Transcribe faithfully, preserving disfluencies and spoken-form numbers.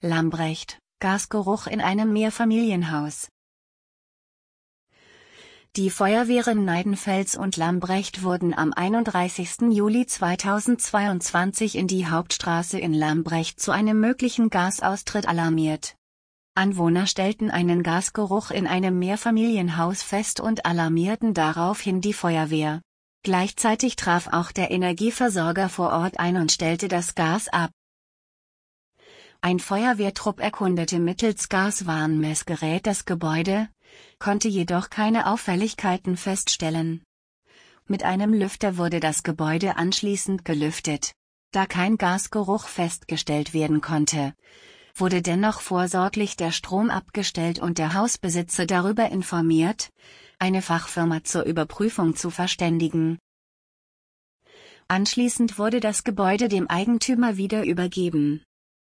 Lambrecht, Gasgeruch in einem Mehrfamilienhaus. Die Feuerwehren Neidenfels und Lambrecht wurden am einunddreißigsten Juli zweitausendzweiundzwanzig in die Hauptstraße in Lambrecht zu einem möglichen Gasaustritt alarmiert. Anwohner stellten einen Gasgeruch in einem Mehrfamilienhaus fest und alarmierten daraufhin die Feuerwehr. Gleichzeitig traf auch der Energieversorger vor Ort ein und stellte das Gas ab. Ein Feuerwehrtrupp erkundete mittels Gaswarnmessgerät das Gebäude, konnte jedoch keine Auffälligkeiten feststellen. Mit einem Lüfter wurde das Gebäude anschließend gelüftet. Da kein Gasgeruch festgestellt werden konnte, wurde dennoch vorsorglich der Strom abgestellt und der Hausbesitzer darüber informiert, eine Fachfirma zur Überprüfung zu verständigen. Anschließend wurde das Gebäude dem Eigentümer wieder übergeben.